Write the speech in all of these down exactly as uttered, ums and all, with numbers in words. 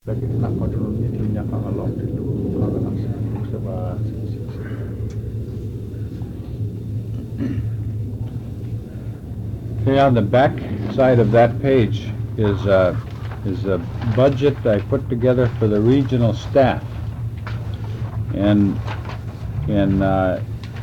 lagi nak kontrol itunya kalau itu kalau nak sebab Okay, on the back side of that page is uh, is a budget I put together for the regional staff, and and uh,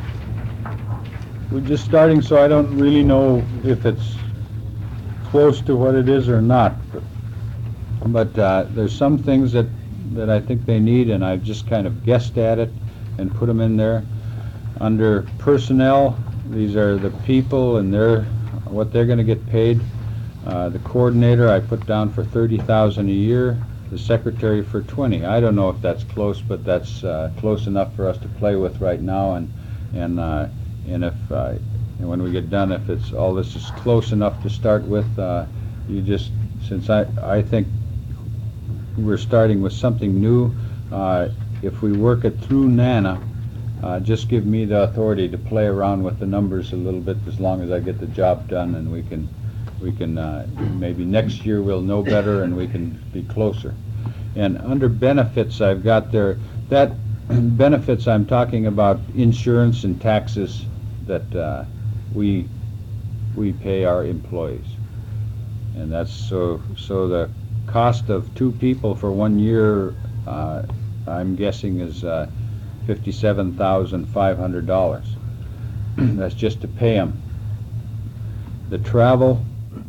we're just starting, so I don't really know if it's close to what it is or not. But, but uh, there's some things that that I think they need, and I've just kind of guessed at it and put them in there. Under personnel, these are the people and their what they're going to get paid. Uh, the coordinator I put down for thirty thousand a year. The secretary for twenty. I don't know if that's close, but that's uh, close enough for us to play with right now. And and uh, and if uh, and when we get done, if it's all this is close enough to start with, uh, you just since I I think we're starting with something new. Uh, if we work it through NANA. Uh, just give me the authority to play around with the numbers a little bit, as long as I get the job done, and we can, we can uh, maybe next year we'll know better and we can be closer. And under benefits, I've got there that benefits I'm talking about insurance and taxes that uh, we we pay our employees, and that's so so the cost of two people for one year, uh, I'm guessing is. Uh, fifty-seven thousand five hundred dollars. That's just to pay them. The travel,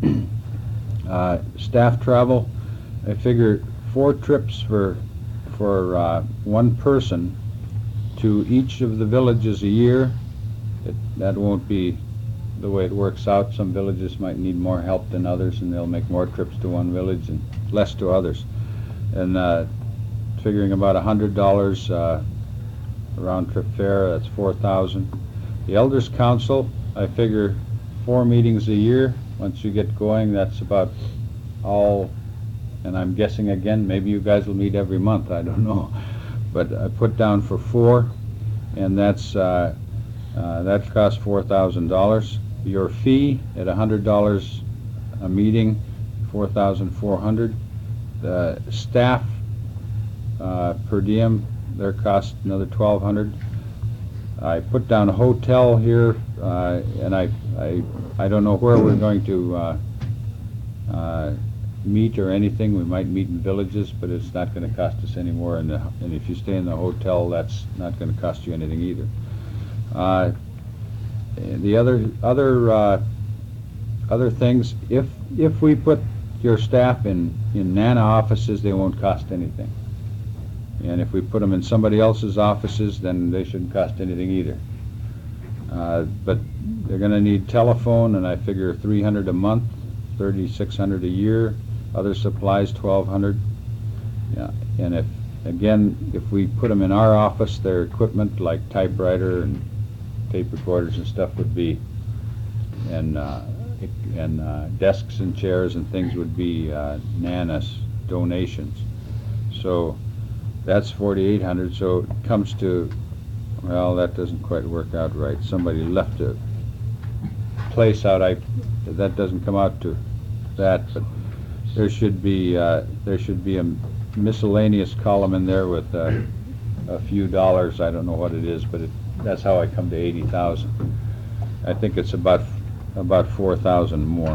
uh, staff travel, I figure four trips for for uh, one person to each of the villages a year. It, that won't be the way it works out. Some villages might need more help than others, and they'll make more trips to one village and less to others. And uh, figuring about a hundred dollars. Uh, round trip fare, that's four thousand. The Elders Council, I figure four meetings a year. Once you get going, that's about all, and I'm guessing again, maybe you guys will meet every month, I don't know. But I put down for four, and that's uh, uh, that costs four thousand dollars. Your fee at a hundred dollars a meeting, four thousand four hundred. The staff uh, per diem, their cost another twelve hundred. I put down a hotel here, uh, and I, I I don't know where we're going to uh, uh, meet or anything. We might meet in villages, but it's not going to cost us any more. And, and if you stay in the hotel, that's not going to cost you anything either. Uh, the other other uh, other things, if if we put your staff in in NANA offices, they won't cost anything. And if we put them in somebody else's offices, then they shouldn't cost anything either. Uh, but they're going to need telephone, and I figure three hundred a month, thirty-six hundred a year. Other supplies, twelve hundred. Yeah. And if again, if we put them in our office, their equipment like typewriter and tape recorders and stuff would be, and uh, and uh, desks and chairs and things would be uh, NANA's donations. So. That's forty-eight hundred, so it comes to, well, that doesn't quite work out right. Somebody left a place out. I that doesn't come out to that, but there should be uh, there should be a miscellaneous column in there with uh, a few dollars. I don't know what it is, but it, that's how I come to eighty thousand. I think it's about about four thousand more,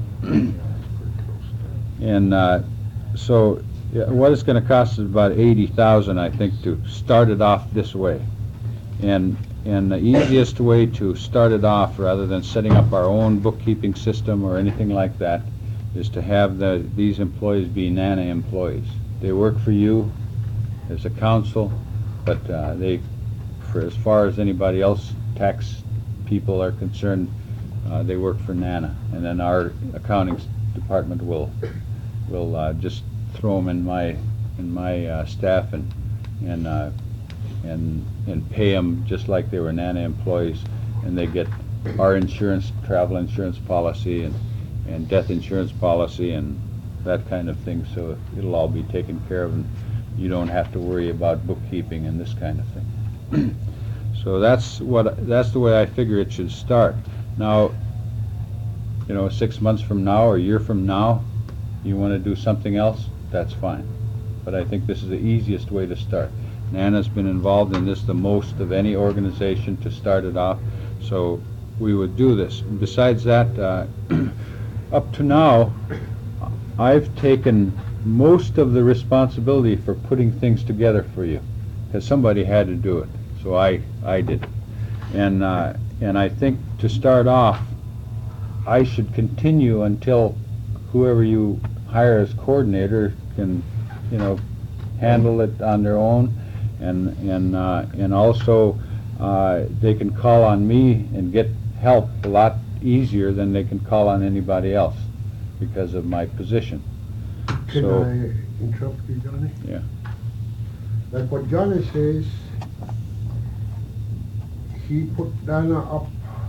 and uh, so. Yeah, what it's going to cost is about eighty thousand, I think, to start it off this way. And and the easiest way to start it off, rather than setting up our own bookkeeping system or anything like that, is to have the these employees be NANA employees. They work for you as a council, but uh, they, for as far as anybody else, tax people are concerned, uh, they work for NANA. And then our accounting department will will uh, just throw them in my in my uh, staff and and uh, and and pay them just like they were NANA employees, and they get our insurance, travel insurance policy, and and death insurance policy, and that kind of thing. So it'll all be taken care of, and you don't have to worry about bookkeeping and this kind of thing. So that's what that's the way I figure it should start. Now, you know, six months from now or a year from now, you want to do something else, that's fine. but I think this is the easiest way to start. Nana's been involved in this the most of any organization to start it off, so we would do this. Besides that, uh, up to now, I've taken most of the responsibility for putting things together for you, because somebody had to do it, so I, I did it. And, uh, and I think to start off, I should continue until whoever you hire as coordinator can, you know, handle it on their own, and and uh, and also uh, they can call on me and get help a lot easier than they can call on anybody else because of my position. Can So- I interrupt you, Johnny? Yeah. Like what Johnny says, he put Dana up,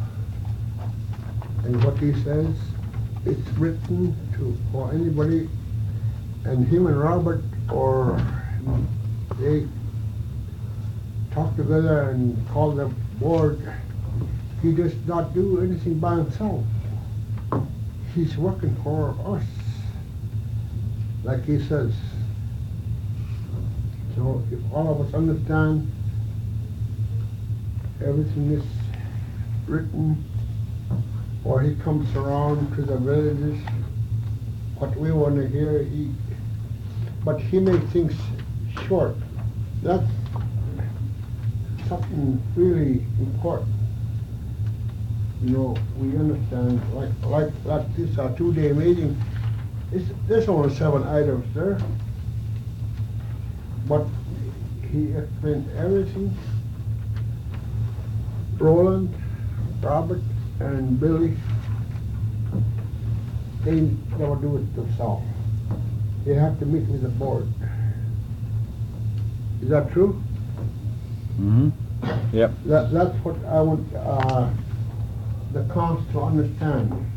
and what he says, it's written to for anybody, and him and Robert, or they talk together and call the board. He does not do anything by himself. He's working for us, like he says. So if all of us understand everything is written, or he comes around to the villages, what we want to hear, he, but he makes things short. That's something really important. You know, we understand, like, like, like this, our two-day meeting, it's, there's only seven items there. But he explained everything. Roland, Robert, and Billy, they never do it themselves. They have to meet with the board. Is that true? Mm-hmm. Yep. That, that's what I want uh, the council to understand.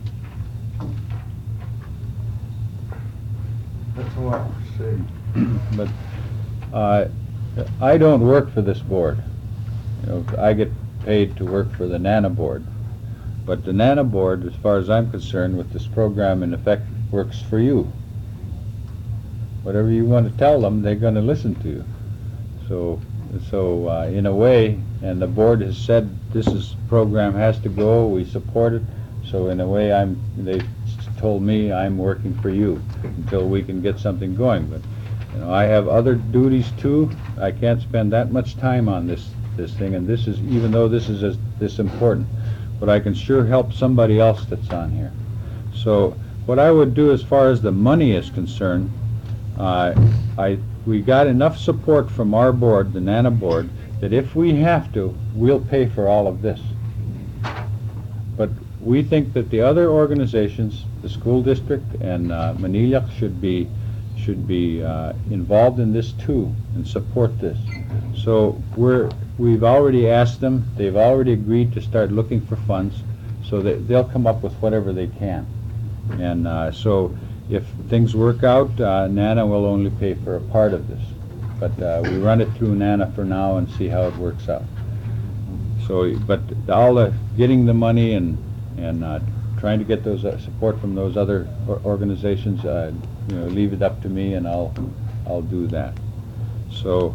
That's all I have to say. But uh, I don't work for this board. You know, I get paid to work for the NANA board. But the NANA board, as far as I'm concerned, with this program in effect, works for you. Whatever you want to tell them, they're going to listen to you. So, so uh, in a way, and the board has said this is program has to go. We support it. So in a way, I'm. They told me I'm working for you until we can get something going. But you know, I have other duties too. I can't spend that much time on this this thing, and this is even though this is as, this important. But I can sure help somebody else that's on here. So what I would do as far as the money is concerned, uh, I we got enough support from our board, the NANA board, that if we have to, we'll pay for all of this. But we think that the other organizations, the school district and uh, Manila, should be should be uh, involved in this too and support this. So we're we've already asked them. They've already agreed to start looking for funds, so that they'll come up with whatever they can. And uh, so if things work out, uh, NANA will only pay for a part of this. But uh, we run it through NANA for now and see how it works out. So, but all the getting the money and and uh, trying to get those uh, support from those other or organizations, uh, you know, leave it up to me, and I'll I'll do that. So,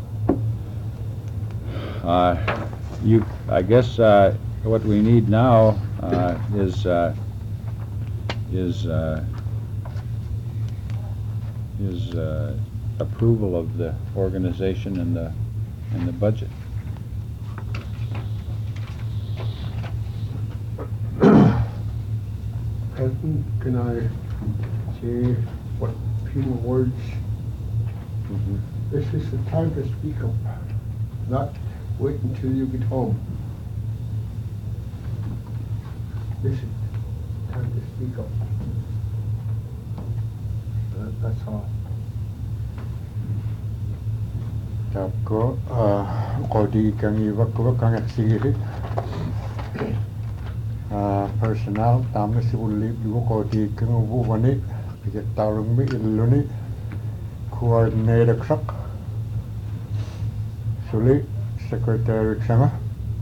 uh, you, I guess uh, what we need now uh, is uh, is uh, is uh, approval of the organization and the and the budget. President, can I say what few words? Mm-hmm. This is the time to speak up, not wait until you get home. This is the time to speak up. That, that's all. ครับก็เอ่อขอดีกังอีวักวักกังอักษีริอ่า personal ตามสิบุลิดูขอดีกังวูวันนี้พิจตารุงมิอิลุนี้ควรเนรครักสุลิ secretary ช่าง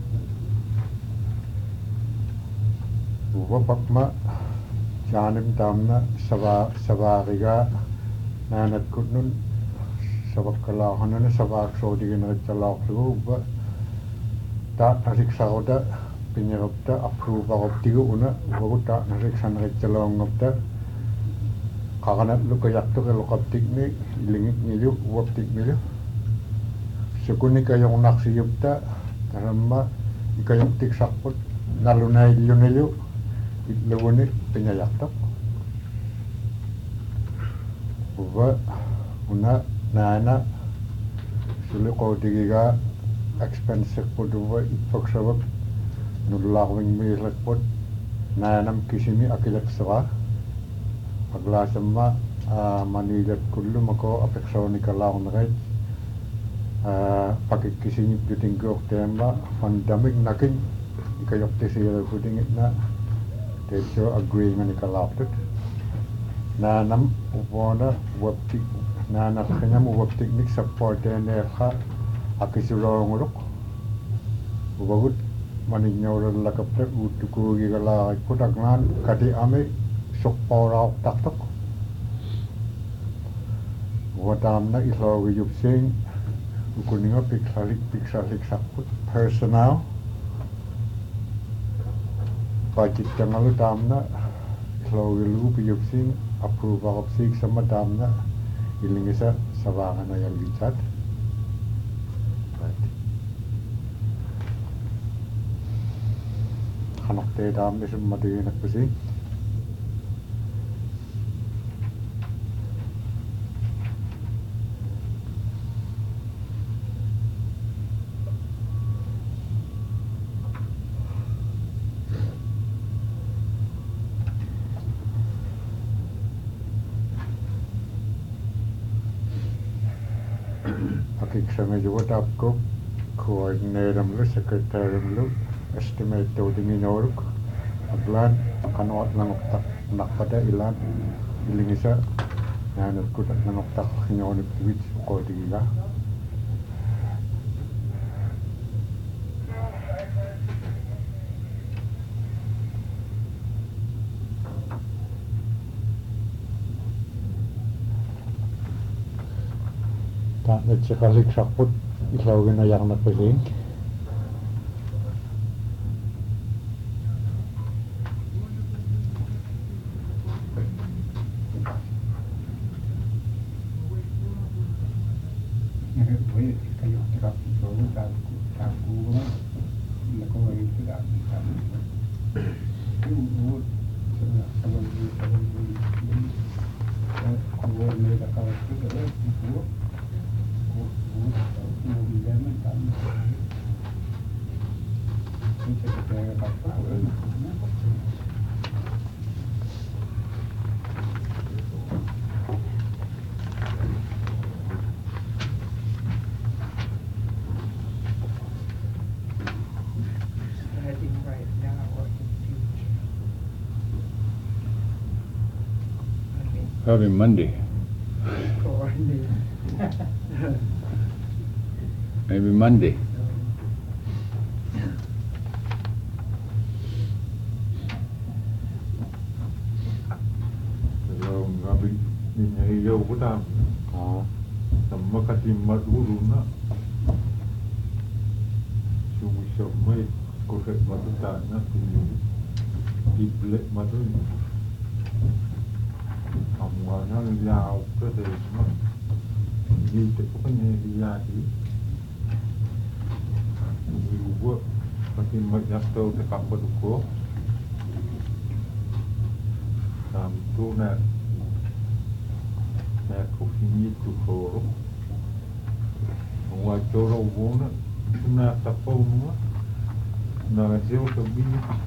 บุวปักมะจานิมตามนะสวาสวาริกานานัดกุดนุน sabakala hanana sabak so digina chalak lu ba ta narik sauda pinyapta approve optigu una uta narik sanrik chalong ngopta kagana lu kayak tu kalau kaptik ni ilingit nilu waptik nilu sukuni kayong naksi yupta karama ikayong tik sakput nalunay ilu nilu ilawuni pinyayak tak uba una nana suli ko digiga expensive put uba ipaksabak nulawing mislak put nanam kisimi akilak sawa pagla sama manilat kullu mako apeksaw ni kalaw na kahit pakikising puting gok tema pandemic nakin ikayok tisira puting na techo agree nga ni kalaw tut na nam upona waptik na nakanya mo waptik nik support ene kha akisuro nguruk ubagut manig nyawra lakapta utuku gigala putagnan kati ame sok pora tak tak wadam na islo yup sing ukuninga piksalik piksalik sakput personal budget jangalu damna islo lu yup sing approve of sing sama damna ilingisa sawangan na yang licat anak te dam isum madi nak pusing Sama juga tapko coordinator lu secretary lu estimate to dingin oruk aglan kanot nanoktak nakpada ilan ilingisa nanot ko nanoktak hinyon tweet ko diga tak necekalik sakput islau gina yang nak peling Probably Monday. Maybe Monday. Kalau ngabi ni yo putam. ah Sama kati maduru na. Sumu semai korek madu tanah tu diblek madu. Amwana liao ke semua. Ni tu pokoknya dia di. Ibu pasti banyak tahu dekat berduka. Tam tu nak nak kopi tu koro. Orang coro bona nak tapau semua. Nak jauh lebih.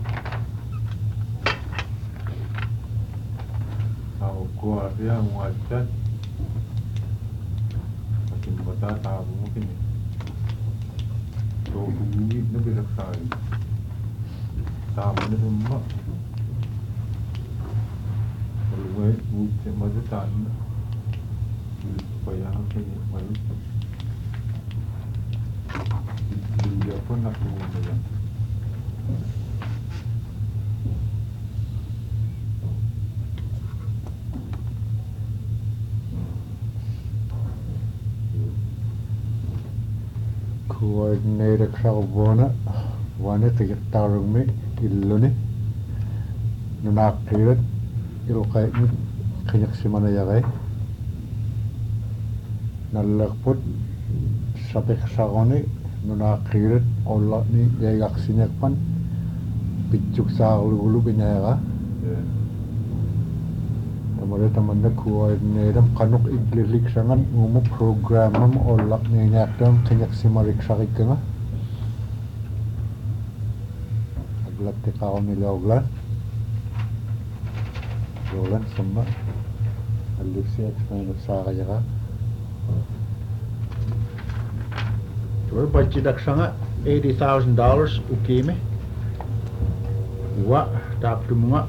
Aku kuat dia muacat. Mungkin bata tahu mungkin. So duit na binaksahin. Tama na semua. Kalau may buti majutan na. Payahan kayo majutan. Hindi ako nakuha na yan. coordinator Kravona, one at the Tarumi, Illuni, Nunak period, Ilkai, Kinyaximana Yare, Nalakput, Sapek Saroni, Nunak period, Olani, Yagaxinekpan, Pichuksa Lubinera. Tamarita man na coordinator kanok iglilik sangan ngumu programam olak ninyakdam kinyak simarik sakit nga aglat te kao nila oglan oglan sama alipsi explain sa kaya ka Tur budget sanga eighty thousand dollars ukime wa tap tumunga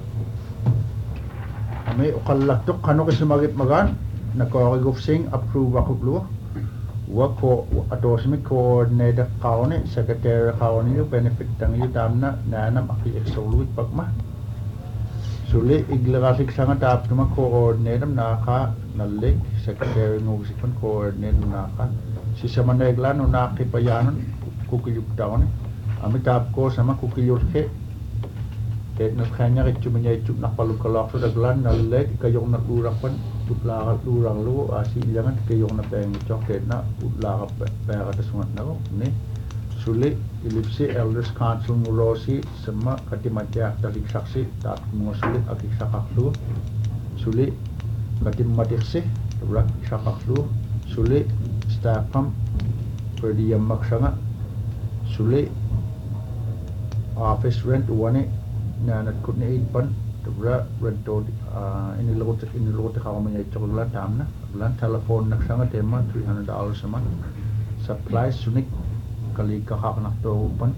may ukalak tuk kano kasi magit magan nakakaguf sing approve ako blu wa ko ato simi coordinator kaone secretary kaone yung benefit tang yu tamna nanam aki exoluit pagma suli iglagasik sanga tap tuma coordinator naka nalik secretary ngusikon coordinator naka si samana iglan naki payanon kukiyup taone ami tap ko sama kukiyur ke Kaya kanya kaya cuma nyai cuma nak palu kalak sudah gelan nalek kayong nak lurang pun tutla lurang lu asi jangan kayong nak peng cok kaya nak utla peng atas sungat nak ni sulit ilipsi elders council ngurosi semua kati mati aktif saksi tak mengusulit akik sakak lu sulit kati mati sih berak sakak lu sulit staffam perdiam maksanga sulit office rent one na natkut ni eight pan tebra rento ini logot ini logot ka kami ay chocolate tamna lan telephone naksanga tema three hundred dollars a month supplies sunik kali ka ka nak to pan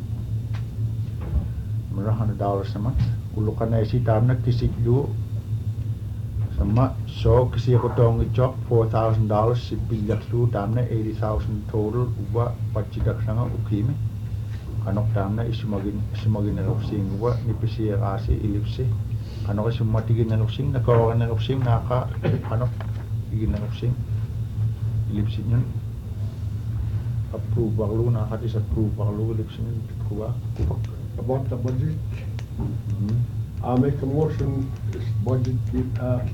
one hundred dollars a month ulukan ay si tamna kisik yu sama so kasi ko tong chok four thousand dollars si bilyak lu tamna eighty thousand total uba pachidak sanga ukime kanok tamna isumagin isumagin na rofsing wa ni pisiya kasi ilipsi ano kasi sumatigin na rofsing nakawakan na rofsing naka kanok igin na rofsing ilipsi yun approve baklo nakatis approve baklo ilipsi yun kuha About the budget, mm-hmm. I'll make a motion, this budget be passed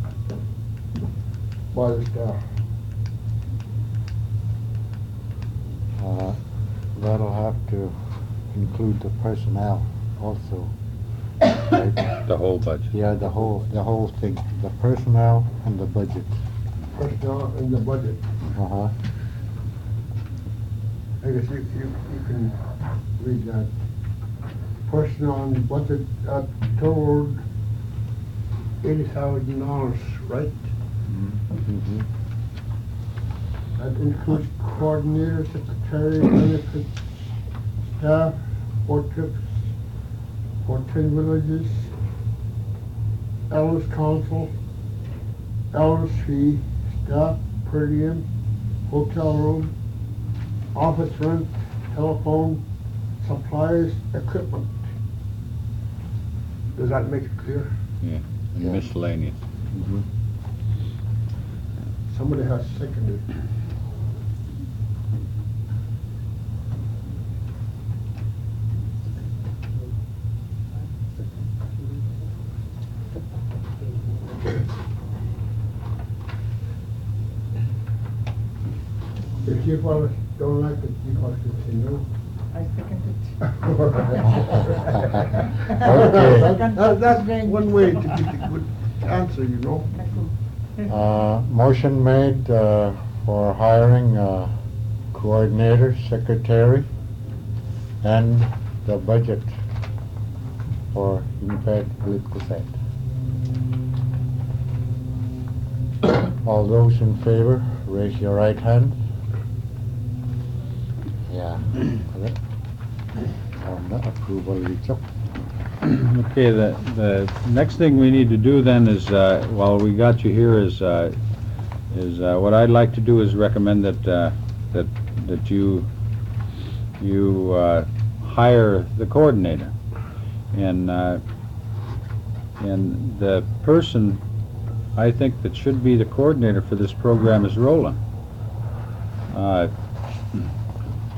by the staff. Uh, that'll have to include the personnel also. Right? The whole budget. Yeah, the whole, the whole thing, the personnel and the budget. Personnel in the budget. Uh-huh. I guess you, you, you can read that. Personnel and the budget at totaled eighty thousand dollars, right? Mm-hmm. That includes coordinator, secretary, benefits, staff, four trips, for ten villages, elders council, elders fee, staff per diem, hotel room, office rent, telephone, supplies, equipment. Does that make it clear? Yeah, and Yeah. miscellaneous. Mm-hmm. Somebody has seconded. If you fellas don't like it, you fellas continue. I second it. Okay. That- That's one way to get a good answer, you know. Uh, motion made, uh, for hiring a coordinator, secretary, and the budget for Unified Political Set. All those in favor, raise your right hand. Yeah. On the approval, Richard. Okay, the, the next thing we need to do then is, uh, while we got you here, is, uh, is, uh, what I'd like to do is recommend that, uh, that, that you, you, uh, hire the coordinator. And, uh, and the person, I think, that should be the coordinator for this program is Roland. Uh,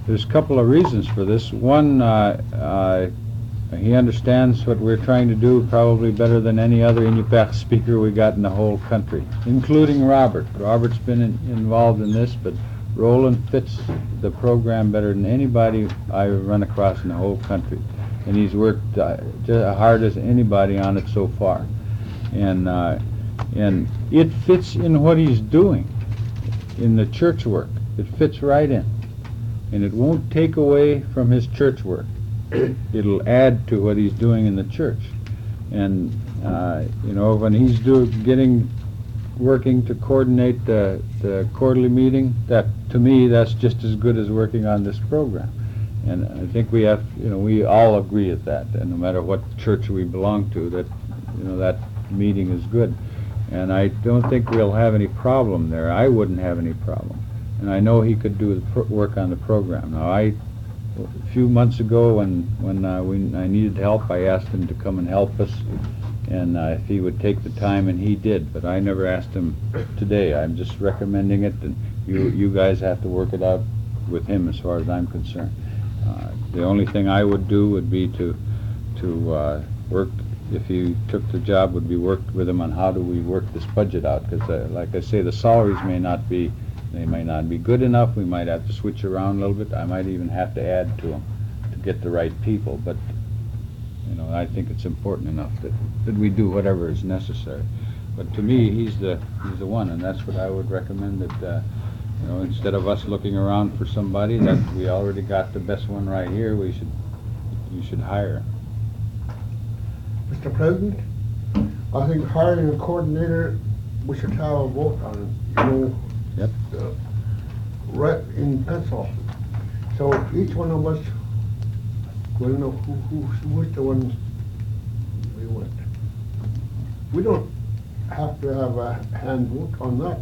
there's a couple of reasons for this. One, uh, uh, he understands what we're trying to do probably better than any other Inupiaq speaker we got in the whole country, including Robert. Robert's been in, involved in this, but Roland fits the program better than anybody I've run across in the whole country. And he's worked uh, just hard as anybody on it so far. And, uh, and it fits in what he's doing in the church work. It fits right in. And it won't take away from his church work. It'll add to what he's doing in the church. And, uh, you know, when he's do, getting, working to coordinate the, the quarterly meeting, that, to me, that's just as good as working on this program. And I think we have, you know, we all agree at that, and no matter what church we belong to, that, you know, that meeting is good. And I don't think we'll have any problem there. I wouldn't have any problem. And I know he could do the pro work on the program. Now, I, a few months ago, when, when uh, we, I needed help, I asked him to come and help us, and uh, if he would take the time, and he did. But I never asked him today. I'm just recommending it, and you, you guys have to work it out with him as far as I'm concerned. Uh, the only thing I would do would be to to uh, work, if he took the job, would be work with him on how do we work this budget out, because uh, like I say, the salaries may not be, they may not be good enough. We might have to switch around a little bit. I might even have to add to them to get the right people, but you know, I think it's important enough that, that we do whatever is necessary. But to me, he's the he's the one, and that's what I would recommend, that uh, you know, instead of us looking around for somebody, that we already got the best one right here, we should, you should hire. Mister President, I think hiring a coordinator, we should have a vote on it, you know. Yep. uh, Right in pencil. So each one of us will know who, who, who's the one we want. We don't have to have a hand vote on that.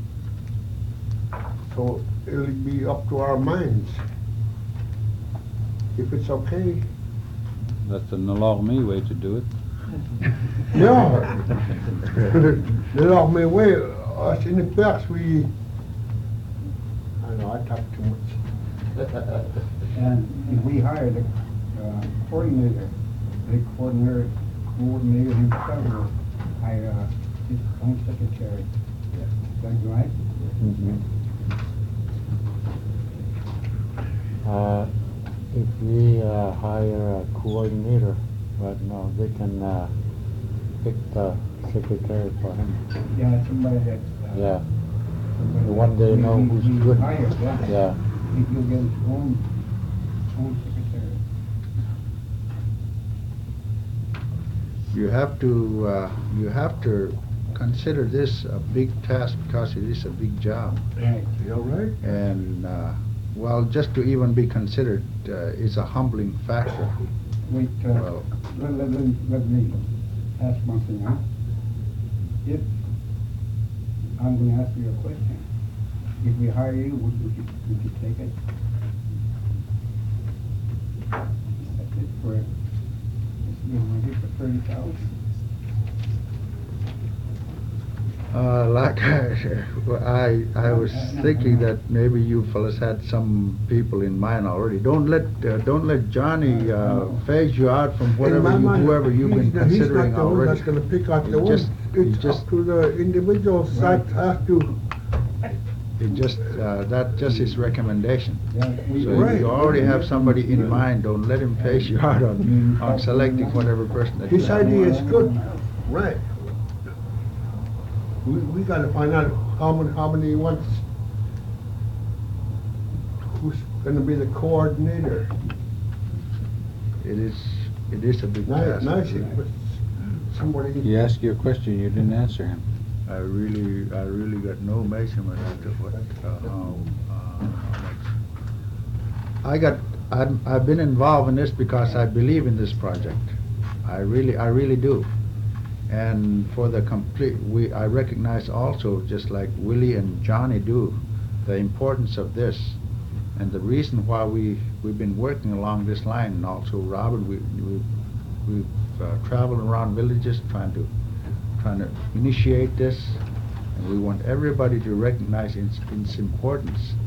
So it'll be up to our minds. If it's okay. That's the Nalorme way to do it. Yeah. The Nalorme way, us in the past, we, I know, I talk too much. And if we hire the uh, coordinator, the coordinator, coordinator himself will hire uh, his own secretary. Is that right? Mm-hmm. Uh, if we uh, hire a coordinator right now, they can uh, pick the secretary for him. Yeah, somebody that. Uh, Yeah. somebody The one that they we- know we- who's we good. hire, yeah. Yeah. He- He'll get his own, own secretary. You have to, uh, you have to consider this a big task, because it is a big job. Right. You all right? And, uh, well, just to even be considered uh, is a humbling factor. Wait, uh, Well- let, let, let, let me ask one thing, huh? If, I'm gonna ask you a question. If we hire you, would, would you, would you take it? That's it for, it's, you know, for thirty thousand. Uh, like I, I, I was thinking that maybe you fellas had some people in mind already. Don't let, uh, don't let Johnny uh, phase you out from In whatever my you, mind, whoever you've been he's the- considering He's not the one already. that's gonna pick out He the just- ones. he It's just- up to the individuals that have to. It just, uh, that just his recommendation. Yeah, we- So if Right. you already have somebody in mind, don't let him phase you out on, on selecting whatever person that you His have. idea is good, right. We, we gotta find out how many, how many wants, who's gonna be the coordinator. It is, it is a big Nice, task. nice, but somebody. He asked you a question, you didn't answer him. I really, I really got no measurement as to what, uh, how, uh, how much. I got, I'm, I've been involved in this because I believe in this project. I really, I really do. And for the complete, we, I recognize also, just like Willie and Johnny do, the importance of this. And the reason why we, we've been working along this line, and also Robert, we, we, we've uh, traveled around villages trying to trying to initiate this, and we want everybody to recognize its, its importance and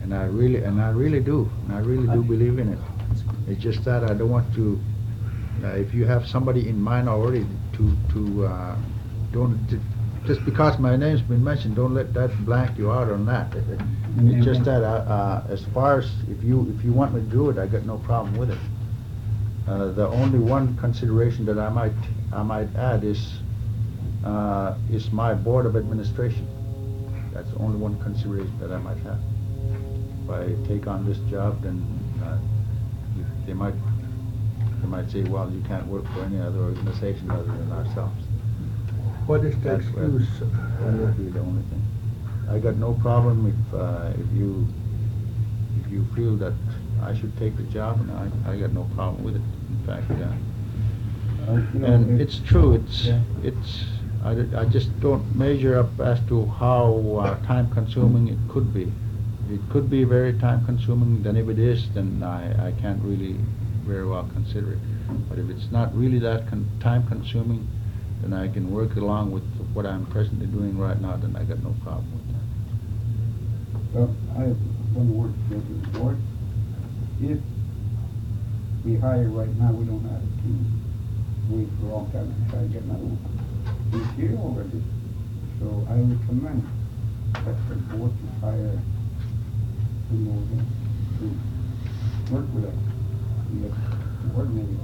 and I really and I really do, and I really do believe in it. It's just that I don't want to. Uh, if you have somebody in mind already, to to uh, don't to, just because my name's been mentioned, don't let that blank you out on that. It's just that uh, uh, as far as if you if you want me to do it, I got no problem with it. Uh, the only one consideration that I might I might add is uh, is my board of administration. That's the only one consideration that I might have. If I take on this job, then uh, you- they might they might say, well, you can't work for any other organization other than ourselves. What is the That's where- excuse? That would be the only thing. I got no problem if uh, if you if you feel that I should take the job, and I I got no problem with it. In fact, uh, Uh, you know, and it- it's true. It's Yeah. it's I, d- I just don't measure up as to how uh, time consuming it could be. It could be very time consuming. Then if it is, then I I can't really very well consider it. But if it's not really that con- time consuming, then I can work along with what I'm presently doing right now. Then I got no problem with that. Well, I have one word to go to the board. If we hire right now, we don't have a team. Wait for a long time to try to get another one. He's here already. So I recommend that the board to hire two more men to work with us. We have coordinated.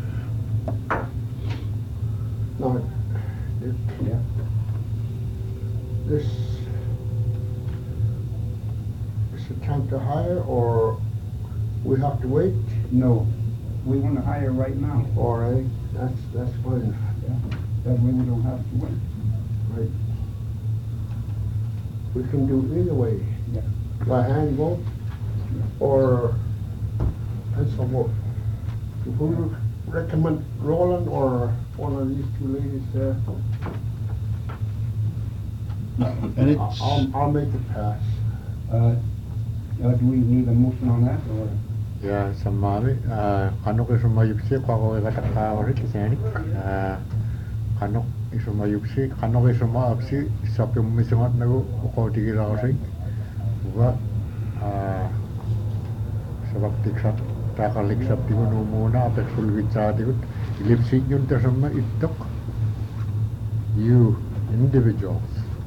No, this, Yeah. this is the time to hire, or we have to wait? No, we want to hire right now. All right, that's, that's fine. Yeah. That way we don't have to wait. Right. We can do either way, Yeah. by hand vote or pencil vote. If we recommend Roland or one of these two ladies there, And it's I'll, I'll make it pass. Uh, uh, do we need a motion on that, or? Ja, samali. Kanok isumayupsi kwa kata kawari kisani. Kanok isumayupsi, kanok isumaapsi sapi misungat nagu ko tigilawsi. Wa sabak tiksat takalik sapi munu muna apek sulwitsa tigut. Lipsi yun tasama itok. You individuals.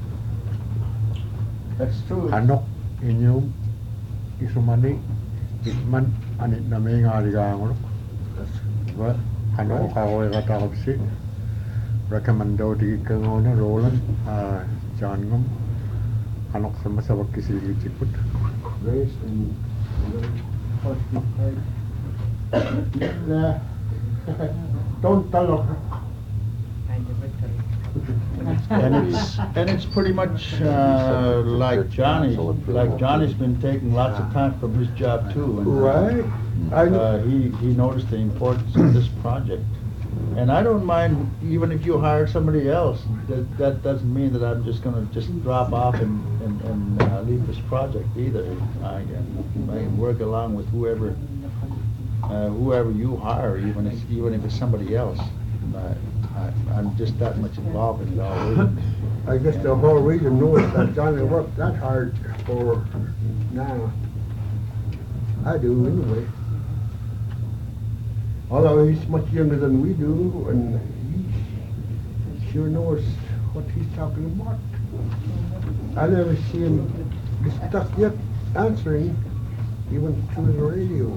that's true. Kanok inyum isumani ikman anit na may nga rigangon wa ano ka ko ka tapsi recommendo di kangona Roland ah John ngum kanok sama sa wakisili chiput Grace and Yeah. Don't tell her. And it's and it's pretty much uh, like Johnny. Like Johnny's been taking lots of time from his job too. And, uh, Right. I Uh, he he noticed the importance of this project, and I don't mind even if you hire somebody else. That that doesn't mean that I'm just going to just drop off and and, and uh, leave this project either. I can I can work along with whoever uh, whoever you hire, even if even if it's somebody else. I, I, I'm just that much involved in it already. I guess the whole region knows that Johnny worked that hard for now. I do anyway. Although he's much younger than we do, and he sure knows what he's talking about. I never see him be stuck yet answering, even through the radio.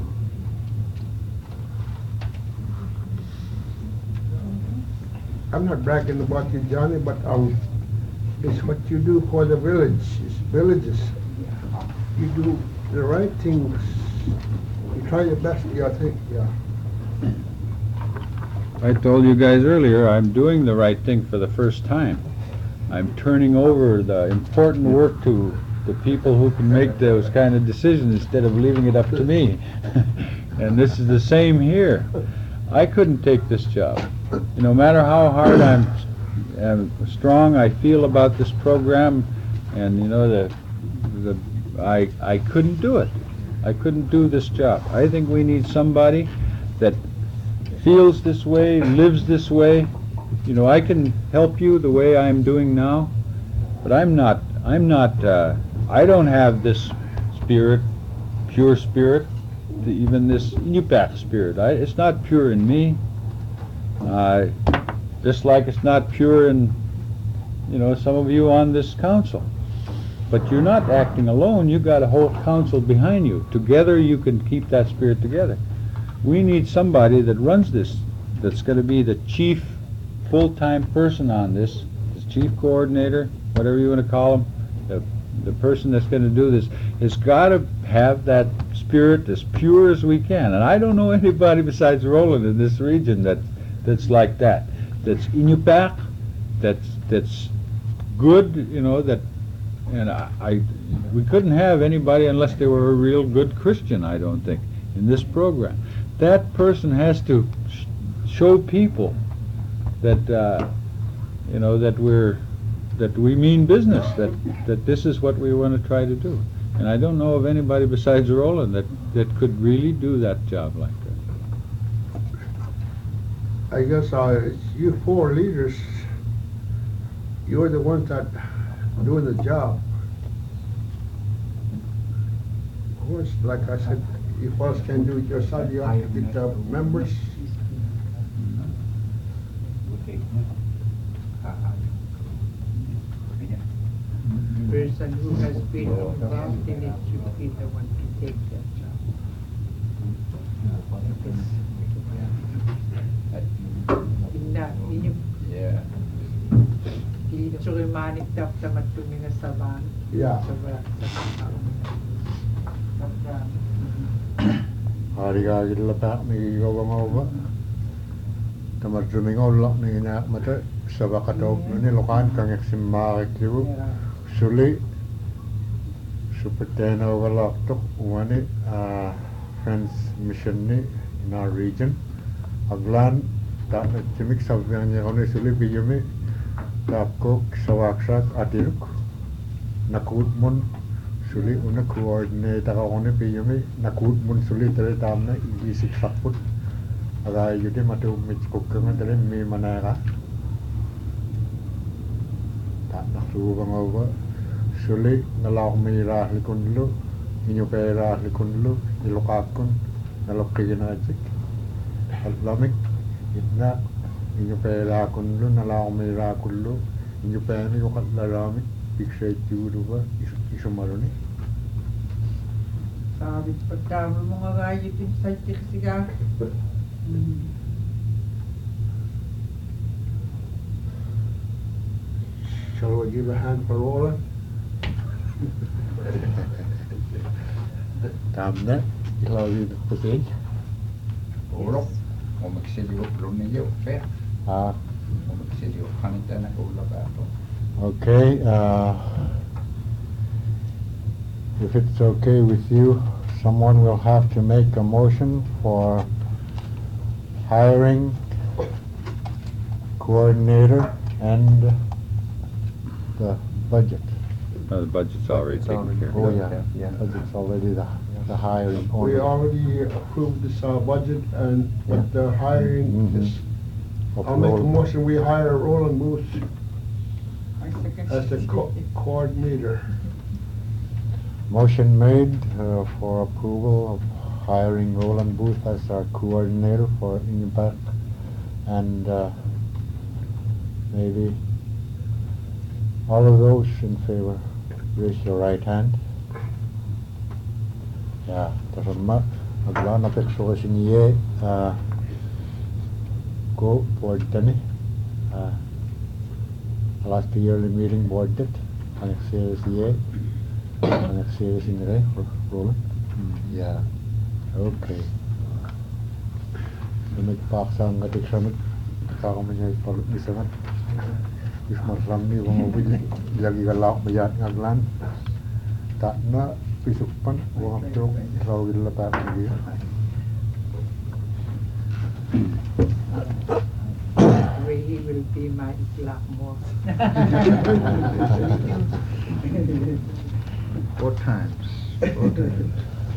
I'm not bragging about you, Johnny, but um, it's what you do for the village, it's villages. You do the right things. You try your best, yeah, I think, yeah. I told you guys earlier, I'm doing the right thing for the first time. I'm turning over the important work to the people who can make those kind of decisions instead of leaving it up to me. And this is the same here. I couldn't take this job. No matter how hard I'm, I'm strong I feel about this program, and you know the the I I couldn't do it. I couldn't do this job. I think we need somebody that feels this way, lives this way. You know, I can help you the way I'm doing now, but I'm not. I'm not. Uh, I don't have this spirit, pure spirit, the, even this Inupiaq spirit. I, it's not pure in me, uh, just like it's not pure in, you know, some of you on this council. But you're not acting alone. You've got a whole council behind you. Together you can keep that spirit together. We need somebody that runs this, that's going to be the chief full-time person on this, the chief coordinator, whatever you want to call him, the, the person that's going to do this, has got to have that spirit as pure as we can. And I don't know anybody besides Roland in this region that that's like that. That's Inupiaq, that's that's good, you know, that, and I, I we couldn't have anybody unless they were a real good Christian, I don't think, in this program. That person has to sh show people that uh, you know, that we're that we mean business, that that this is what we want to try to do. And I don't know of anybody besides Roland that that could really do that job like that. I guess uh, it's you four leaders, you're the ones that doing the job. Of course, like I said, if us can do it yourself, you have to get the members. Person who has been involved in it should be the one to take that job. Inna, inyo, Yeah. ili surimanik tap tamat tuminga saban. Yeah. Harigagilla back me going over. The Marjuming all lot me in that matter. Sabakato, Nilokan, Kang Eximaric, Suli, Superten overlocked one uh, Friends Mission in our region. Aglan, that Chimik Savanya only Suli Biyumi, Tapcook, Savaksak, Atiluk, Nakutmun. Suli una coordinator on a Biyumi, Nakud Munsuli Teretamna, Easy Saput, Aga Yudimatu Mitchcookama, the me Manara. That Nakuvam over, Suli, Nalamira Likunlu, Inupera Likunlu, Ilokakun, Nalokinagic, Alamic, Itna, Inupera Kunlu, Nalamira Kulu, Inupani Laramik, Picture Juduva, Isumaruni. Sabi pagkama mga rayo din sa tiksiga. Shall we give a hand for Roland? Tamna, Ilawi the Putin. Olo, omaksiliyo pluniyo, fair. Ah, Omaksiliyo kanita na ula bato. okay, uh, if it's okay with you, someone will have to make a motion for hiring coordinator and the budget. No, the budget's already taken care of. Oh, yeah, budget's already the, the hiring. We only. already approved this uh, budget and Yeah. what the hiring Mhm. is. Of I'll make a Roland. motion, we hire Roland Booth Ay, second. as the co- coordinator. Motion made uh, for approval of hiring Roland Booth as our coordinator for Inupiaq, and uh, maybe all of those in favor, raise your right hand. Yeah, tasama agla na pekso sinye uh go board tani uh last yearly meeting board it and series ye and series in the Roland. Yeah, okay. Damit paksa ngatik samit kakamanya ipaluk ni sangat. Ismar Ramni wong mobil lagi galak bayat ngaglan tak na pisupan wong aptok raw gila pa lagi. Way he will be my Islam more. Four times. Four times.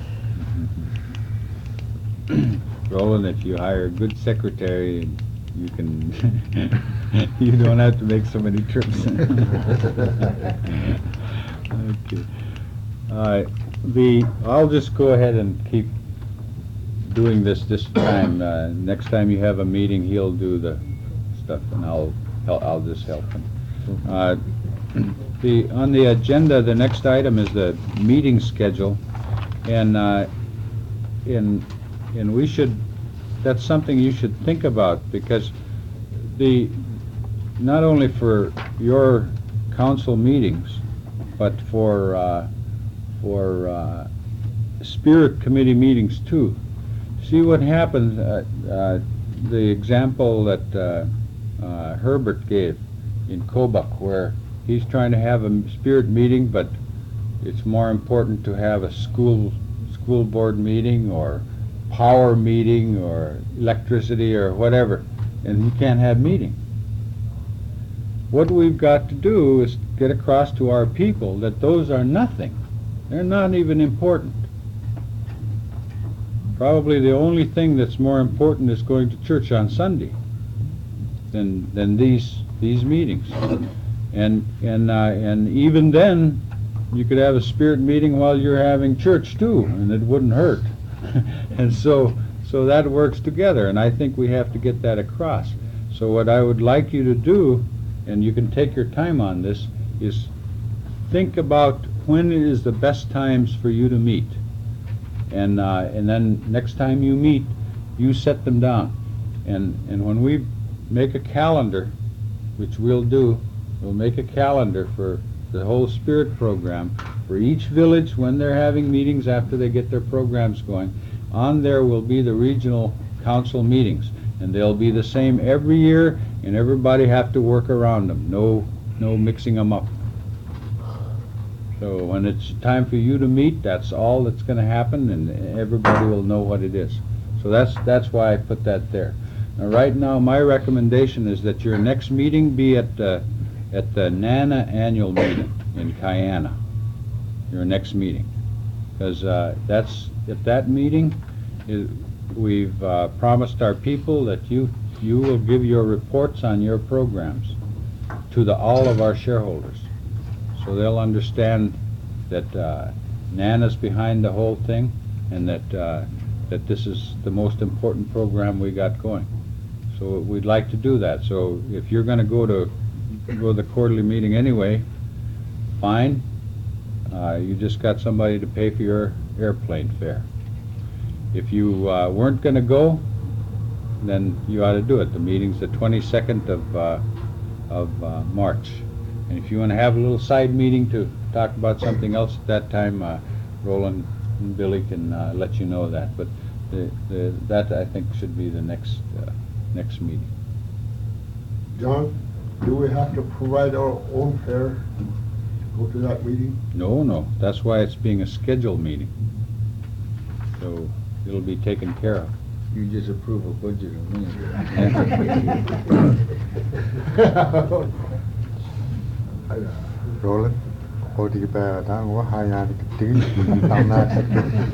Roland, if you hire a good secretary, you can, you don't have to make so many trips. Okay. All right. the, I'll just go ahead and keep doing this this time. Uh, next time you have a meeting, he'll do the stuff, and I'll, I'll, I'll just help him. Uh, the, on the agenda, the next item is the meeting schedule, and, uh, and, and we should, that's something you should think about, because the, not only for your council meetings, but for, uh, for, uh, Spirit Committee meetings too. See what happens, uh, uh, the example that, uh, uh, Herbert gave in Kobuk, where he's trying to have a Spirit meeting, but it's more important to have a school, school board meeting, or power meeting, or electricity, or whatever, and he can't have meeting. What we've got to do is get across to our people that those are nothing. They're not even important. Probably the only thing that's more important is going to church on Sunday than than these these meetings. And and uh, and even then, you could have a Spirit meeting while you're having church too, and it wouldn't hurt. And so so that works together, and I think we have to get that across. So what I would like you to do, and you can take your time on this, is think about when is the best times for you to meet. And uh, and then next time you meet, you set them down. And and when we make a calendar, which we'll do, we'll make a calendar for the whole Spirit program for each village when they're having meetings after they get their programs going. On there will be the regional council meetings, and they'll be the same every year, and everybody have to work around them. No, no mixing them up. So when it's time for you to meet, that's all that's going to happen, and everybody will know what it is. So that's that's why I put that there. Now, right now, my recommendation is that your next meeting be at uh, at the NANA annual meeting in Kiana. Your next meeting, because uh, that's at that meeting, it, we've uh, promised our people that you you will give your reports on your programs to the all of our shareholders. So they'll understand that uh, NANA's behind the whole thing, and that uh, that this is the most important program we got going. So we'd like to do that. So if you're going to go to go to the quarterly meeting anyway, fine. Uh, you just got somebody to pay for your airplane fare. If you uh, weren't going to go, then you ought to do it. The meeting's the twenty-second of uh, of uh, March. And if you want to have a little side meeting to talk about something else at that time, uh, Roland and Billy can uh, let you know that. But the, the, that, I think, should be the next uh, next meeting. John, do we have to provide our own fare to go to that meeting? No, no. That's why it's being a scheduled meeting. So it'll be taken care of. You just approve a budget of me. Roland, có đi về ta có hai nhà cái tiếng tao na sẽ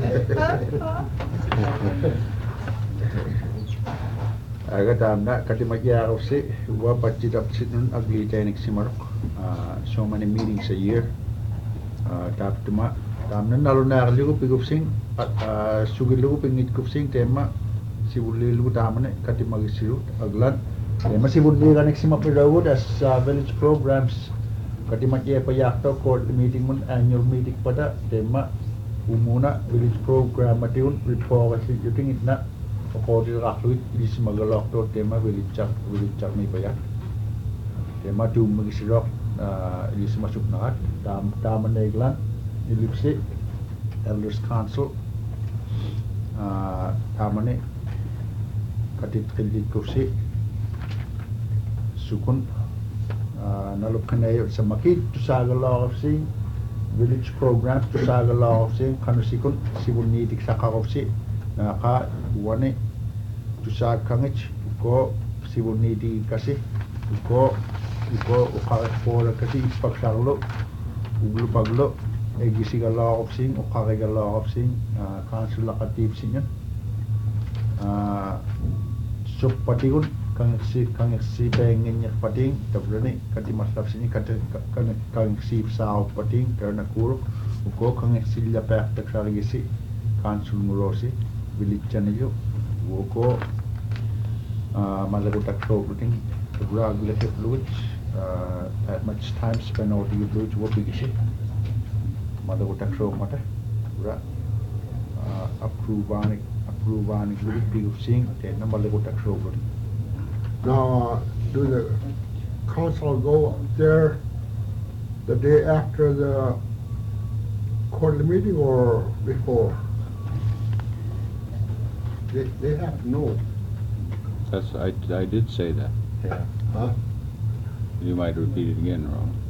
Aga tam na katimagya ko si wa budget up sit nun ugly tenik si Mark. So many meetings a year. Tap tuma tam na nalo na ligo pigup sing at sugil ligo pingit kup sing tema si wuli ligo tam na katimagisiru aglan. Tema si wuli kanik si Mapirawood as village programs. Katimagya pa yakto court meeting mun annual meeting pada tema umuna village program matiun report kasi yuting itna pokoknya rakluit di semagalok to tema village chak village chak ni payak tema tu magisirok di semasuk nahat tam tam neglan ilipsi elders council tamane katit kildit kursi sukun nalup kanayo sa makit to sagalok si village programs to sagalok si kanusikun sibun nitik sa kakopsi naka wane to sa kangich ko sibun niti kasi ko ko ukaret pora kasi ipagsarlo uglo paglo egisi galok sing ukare galok sing council lakatip sinyan so patikun kang si kang si pengen nya pating tabrani kati maslap sini kati kang kang si sao pating karena kuruk uko kang exilya pa takragisi council murosi village chanillo uko malagutak program regular fluid that much time spent over the fluid wo bigisi malagutak show mata ura approve approve ani fluid big seeing te na malagutak show. Now, uh, do the council go up there the day after the quarterly meeting or before? They, they have to know. That's, I, I did say that. Yeah. Huh? You might repeat it again,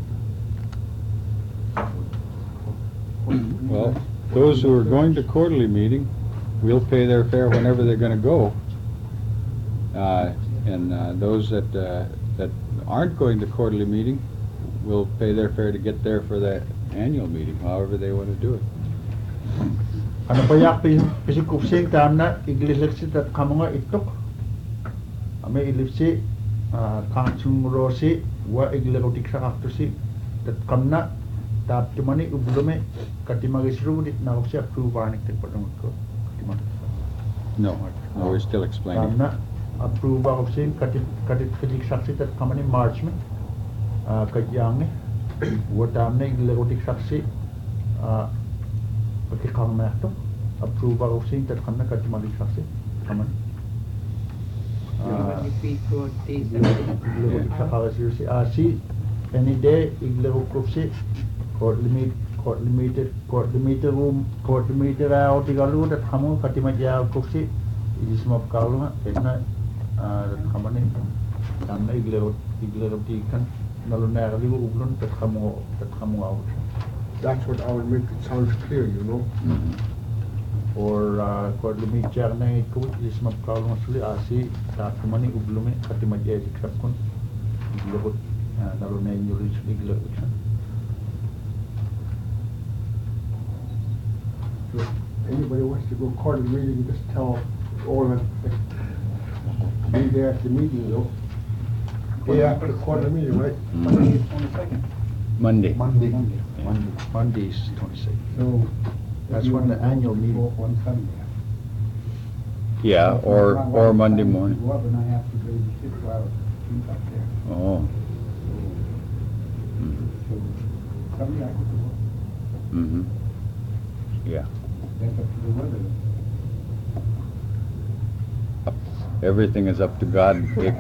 Ron. Well, those who are going to quarterly meeting will pay their fare whenever they're going to go. Uh, and uh, those that uh, that aren't going to quarterly meeting will pay their fare to get there for the annual meeting, however they want to do it. Ano pa yak pisikupsing tam na igliliksi tat kamunga itok. Ame ilipsi kansung rosi wa iglerotik sakaktusi tat kamna tap tumani ublume katimagisru dit na opsi approve anik tek padong ko katimag. No, no, we're still explaining. Tamna approve opsi katit katit katik saksi tat kamani March me katyang ne wa tamne iglerotik saksi Pati kang na ito, approve ako sing tat kan na katimali saksi, kaman. When you pay for days and days. Iglero sa kakasir si Asi, any day iglero ko si court limit, court limited, court limited room, court limited ayaw tigalu tat kamu katimadya ko si isis mo kalu nga, etna tat kaman ni, tam na iglero iglero tikan nalunayari ublon tat kamu tat kamu ako siya. That's what I would make it sounds clear, you know. Mm-hmm. Or court limit jar na ito is mapkaw masuli asi ta kumani ublumi kati madya iksap kun iglabot nalunay nyo rin sa iglabot siya. So anybody wants to go quarterly meeting, just tell all of them, be there at the meeting, you know. Day after the quarterly meeting, right? Monday is twenty-second. Monday. Monday. Monday. Monday, Monday is twenty-sixth. So. That's when the annual meeting. On Sunday. Yeah, or My or wife Monday decided to morning. Go up and I have to do six hours sleep up there. Oh. So Sunday I go to work. Mm-hmm. Yeah. That's up to the weather. Everything is up to God, Dick.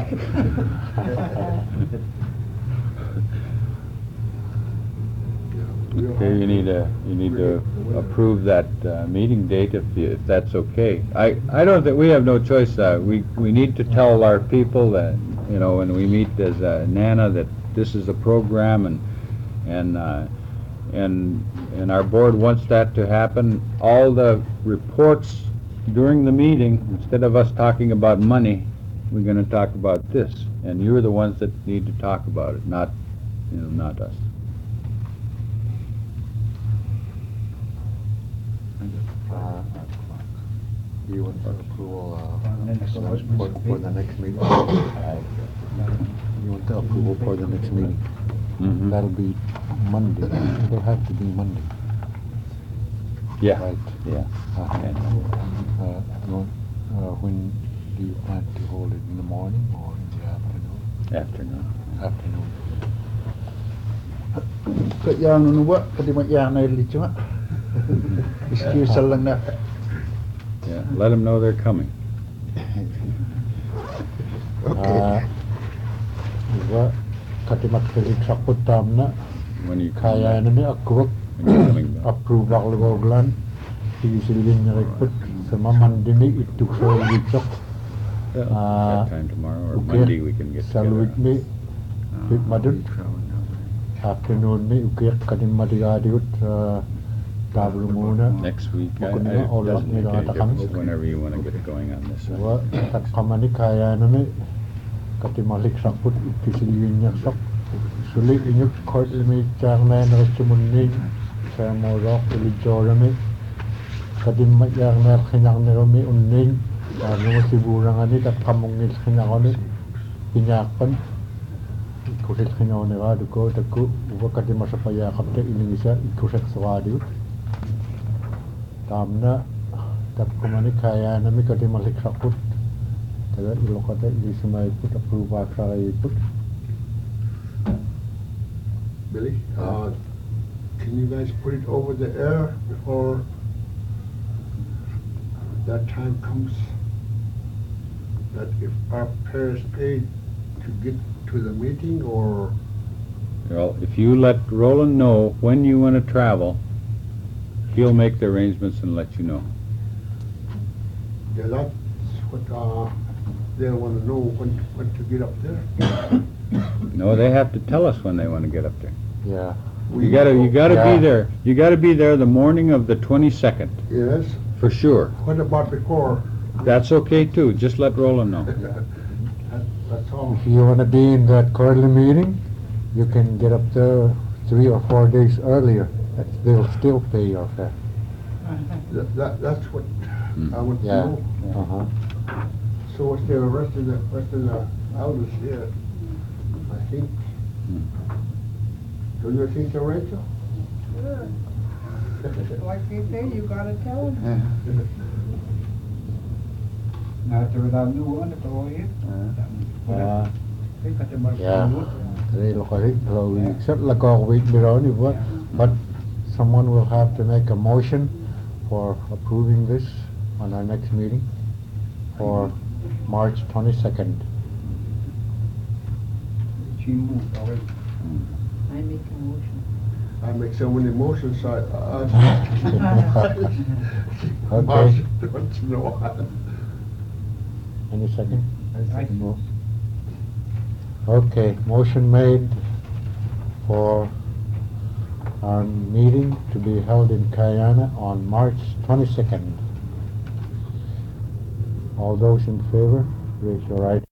Okay, you need to you need to approve that uh, meeting date if you, if that's okay. I I don't think we have no choice. Uh, we we need to tell our people that, you know, when we meet as uh, Nana, that this is a program, and and uh, and and our board wants that to happen. All the reports during the meeting, instead of us talking about money, we're going to talk about this, and you're the ones that need to talk about it, not you know not us. Uh, Do you want for approval uh, for, for the next meeting? You want the approval for the next meeting? Mm-hmm. That'll be Monday. It'll have to be Monday. Yeah. Right. Yeah. Uh, Okay. uh, you want, uh, when do you plan to hold it, in the morning or in the afternoon? Afternoon. Afternoon. Kaya ano ba kati madya na ilit siya. Excuse lang na. Yeah. Let them know they're coming. Uh, Iba katimat kalik sakot tam na When you kaya na ni akrok when you're coming back. approve ako goglan tigisilin niya rikot sa mamandini ituk sa lichok Yeah, Uh, that time tomorrow or okay. Monday we can get sa together. luwit ni pit madut afternoon ni ukiyak kanin matigadiut sa tablo muna Next week, I, Bukod I, na all doesn't of make nila any atakang. difference whenever you want to get going on this. wa tat kamani kaya na ni katimalik sakot ikisilin niya sak suli inyuk court limit chang na na sumunin sa morok ilijorami kadim mayang na kinang na rami unin ano mo sigurang ani tat kamungil kinang ani pinyakan ikusil kinang ni rado ko taku uwa kadim masapaya kapte iningisa ikusak sa rado Tamna tapkumani kaya na mi kati malik sakut. Taga ilokata ilisumay put approve akara put. Billy, uh, can you guys put it over the air before that time comes? That if our pairs paid to get to the meeting, or Well, if you let Roland know when you want to travel, he'll make the arrangements and let you know. yeah, that's what uh, they want to know when when to get up there. No, they have to tell us when they want to get up there. Yeah. You gotta, you gotta Yeah. be there, you gotta be there the morning of the twenty-second, Yes. for sure. What about before? That's okay too, just let Roland know. That- That's all. If you wanna be in that quarterly meeting, you can get up there three or four days earlier. That's- They'll still pay your fare. That, that that's what Mm. I want to Yeah. know. Uh-huh. So what's the rest of the rest of the elders here? I think. Mm. Do you think so, Rachel? Sure. Like they say, you gotta tell them. After without new one, it's all here. Uh, Think that they might yeah. have. They look at it, so we accept like all week, you know, but, but someone will have to make a motion for approving this on our next meeting for March twenty-second. She moved already. I make a motion. I make so many motions, I, I. Okay. March, don't you know? Any second? I- No. Okay, motion made for our meeting to be held in Guyana on March twenty-second. All those in favor, raise your right